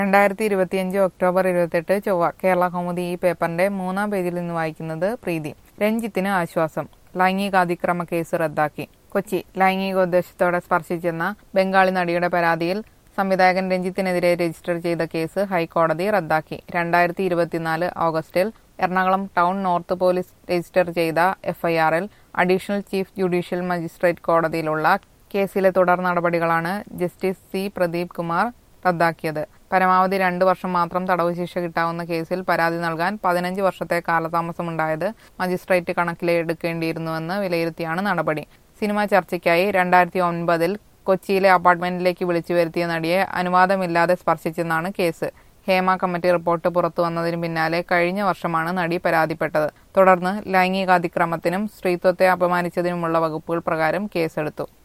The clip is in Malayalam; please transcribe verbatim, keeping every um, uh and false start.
രണ്ടായിരത്തി ഇരുപത്തിയഞ്ച് ഒക്ടോബർ ഇരുപത്തെട്ട് ചൊവ്വ കേരള കൗമുദി ഈ പേപ്പറിന്റെ മൂന്നാം പേജിൽ നിന്ന് വായിക്കുന്നത് പ്രീതി. രഞ്ജിത്തിന് ആശ്വാസം, ലൈംഗികാതിക്രമ കേസ് റദ്ദാക്കി. കൊച്ചി. ലൈംഗികോദ്ദേശത്തോടെ സ്പർശിച്ചെന്ന ബംഗാളി നടിയുടെ പരാതിയിൽ സംവിധായകൻ രഞ്ജിത്തിനെതിരെ രജിസ്റ്റർ ചെയ്ത കേസ് ഹൈക്കോടതി റദ്ദാക്കി. രണ്ടായിരത്തി ഇരുപത്തിനാല് ഓഗസ്റ്റിൽ Ernakulam town north police register ചെയ്ത എഫ്ഐആറിൽ അഡീഷണൽ ചീഫ് ജുഡീഷ്യൽ മജിസ്ട്രേറ്റ് കോടതിയിലുള്ള കേസിലെ തുടർ നടപടികളാണ് ജസ്റ്റിസ് സി പ്രദീപ് കുമാർ റദ്ദാക്കിയത്. പരമാവധി രണ്ടു വർഷം മാത്രം തടവ് ശിക്ഷ കിട്ടാവുന്ന കേസിൽ പരാതി നൽകാൻ പതിനഞ്ച് വർഷത്തെ കാലതാമസമുണ്ടായത് മജിസ്ട്രേറ്റ് കണക്കിലെടുക്കേണ്ടിയിരുന്നുവെന്ന് വിലയിരുത്തിയാണ് നടപടി. സിനിമ ചർച്ചയ്ക്കായി രണ്ടായിരത്തി ഒൻപതിൽ കൊച്ചിയിലെ അപ്പാർട്ട്മെന്റിലേക്ക് വിളിച്ചു വരുത്തിയ നടിയെ അനുവാദമില്ലാതെ സ്പർശിച്ചെന്നാണ് കേസ്. ഹേമ കമ്മിറ്റി റിപ്പോർട്ട് പുറത്തു വന്നതിന് പിന്നാലെ കഴിഞ്ഞ വർഷമാണ് നടി പരാതിപ്പെട്ടത്. തുടർന്ന് ലൈംഗികാതിക്രമത്തിനും സ്ത്രീത്വത്തെ അപമാനിച്ചതിനുമുള്ള വകുപ്പുകൾ പ്രകാരം കേസെടുത്തു.